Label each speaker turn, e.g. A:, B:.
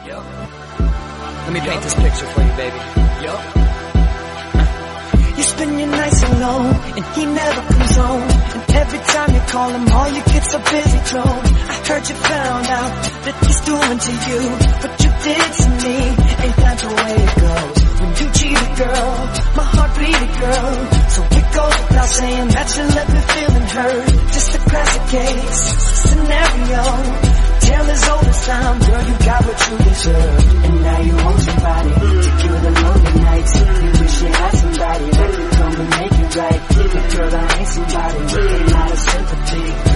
A: Let me paint this picture for you, baby.
B: You spend your nights alone, and he never comes home. And every time you call him, all you get's a busy tone. I heard you found out that he's doing to you what you did to me. Ain't that the way it goes? When you cheat a girl, my heart bleeded, girl. So it goes without saying that you left me feeling hurt. Just a classic case scenario. Tale as old as time, girl, you got what you deserve. And now you want somebody to cure the lonely nights. You wish you had somebody that could come and make it right. But girl, I ain't somebody with a lot of sympathy.